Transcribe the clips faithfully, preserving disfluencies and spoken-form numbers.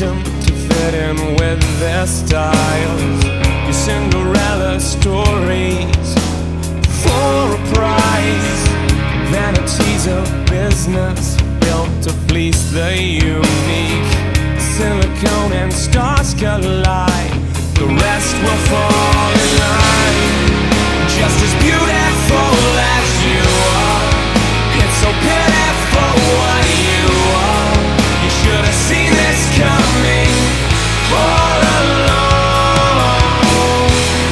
wisdom to fit in with their styles. Your Cinderella stories for a prize. Vanity's a business built to fleece the unique. Silicone and stars collide, the rest will fall in line. Just as beautiful as you are, it's so pitiful what you are. You should have seen this coming all along.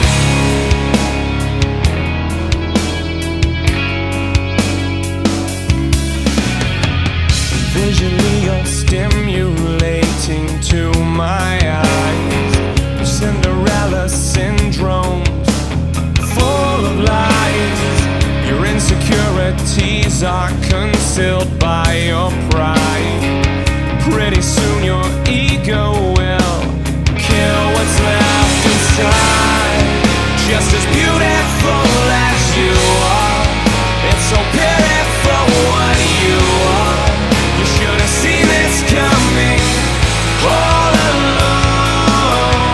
Visually you're stimulating to my eyes. Cinderella syndromes full of lies. Your insecurities are concealed by your pride. Pretty soon your ego will kill what's left inside. Just as beautiful as you are, it's so pitiful what you are. You should have seen this coming all along.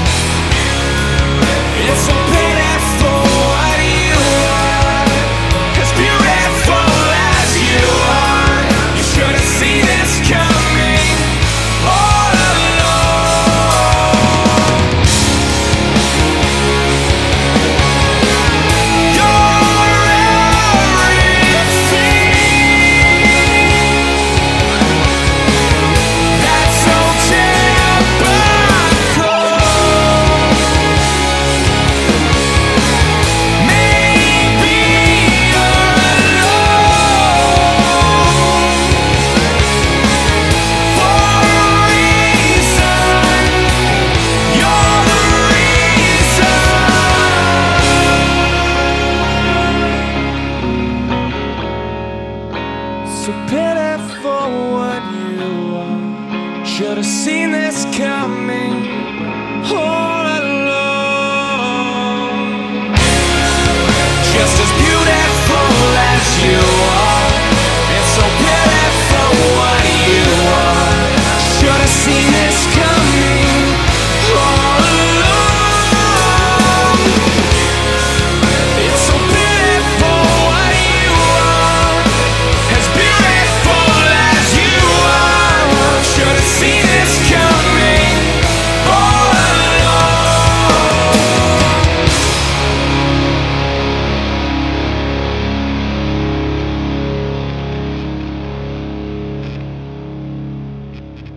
It's so pitiful what you are, as beautiful as you are. You should have seen this coming all along. You're everything that's so typical. Maybe you're alone for a reason. You're the reason. So pitiful what you are. Should have seen this coming. Oh.